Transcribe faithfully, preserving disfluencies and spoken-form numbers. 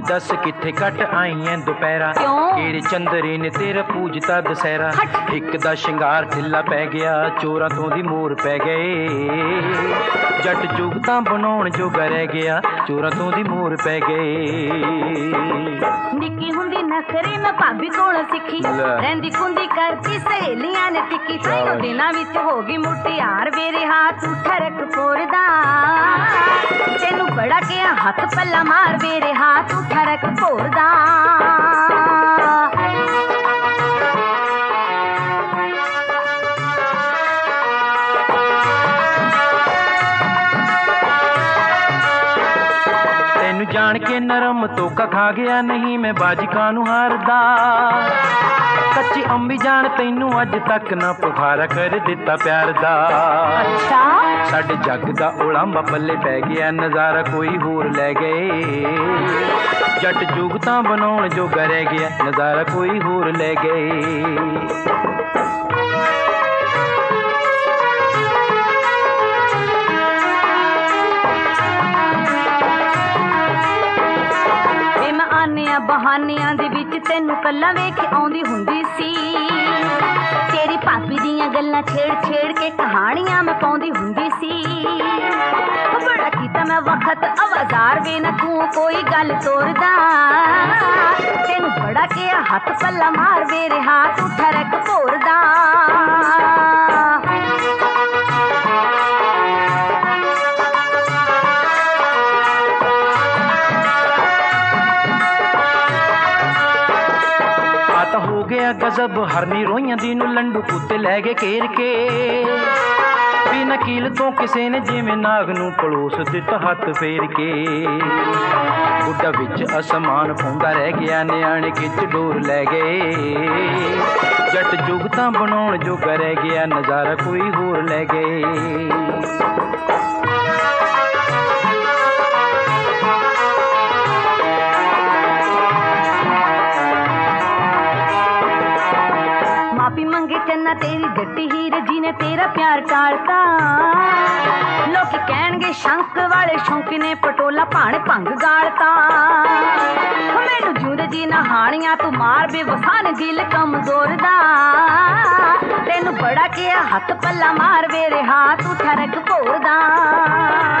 दस किथे कट आई है दोपहरा, केड़े चंदरे ने तेरा पूजता दशहरा। एक दा शिंगार ढिला पै गया, चोरां तो दी मोर पै गए। जट जुगतां बनाउण जोगा रह गया, चोरां तो दी मोर पै गए। निक्की हुंदी नखरे मैं भाभी कोलों सिक्खी, रहिंदी खुंदी करती सहेलियां ने टिक्की। ताईं दिनां विच हो गई मुटियार, मेरे हाथ ठरक पोरदा। तेनू बड़ा किया हथ पल्ला मार, मेरे हाथ ठरक पोरदा। तेनू जान के नरम तोका खा गया, नहीं मैं बाजिका नू हारदा। कच्ची अंबी जान तैनू अज तक ना पुखारा कर दिता प्यार दा। अच्छा साडे जग दा उलांबा पल्ले पै गया, नजारा कोई होर लै गए। जट जुगतां बनाउण जोगा रह गया, नजारा कोई होर लै गए। बहानियां दे विच तैनू कल्ला वेख आउंदी हुंदी सी, तेरी भाभी दियां गल्लां छेड़ छेड़ के कहानियां मैं पाउंदी हुंदी सी। बड़ा कीता मैं वक्त आवाज़ार वे ना तू कोई गल तोरदा। तैनू बड़ा किया हथ पल्ला मार, मेरे हाथ ठरक पोरदा। हो गया गजब हरनी रोइयां दी नू लंडू कुत्ते लै गए घेर के। बिना कील तो किसे ने जिवें नाग नू पड़ोस दिता हथ फेर के। बुड्ढा विच आसमान पौंदा रह गया, न्याणे खिच डोर लै गए। जट जुगतां बनाउण जोगा रह गया, नजारा कोई होर लै गए। मंगे चन्ना तेरी जट्टी हीर जी ने तेरा प्यार टालता। लोकी कहणगे शंक वाले शौकी ने पटोला भाण भंग गालता। मैनू जूंदे जी नहाणियां तू मार बेवफा ने दिल कमजोर दा। तेनू बड़ा किया हथ पल्ला मार, मेरे हाथ ठरक पोरदा।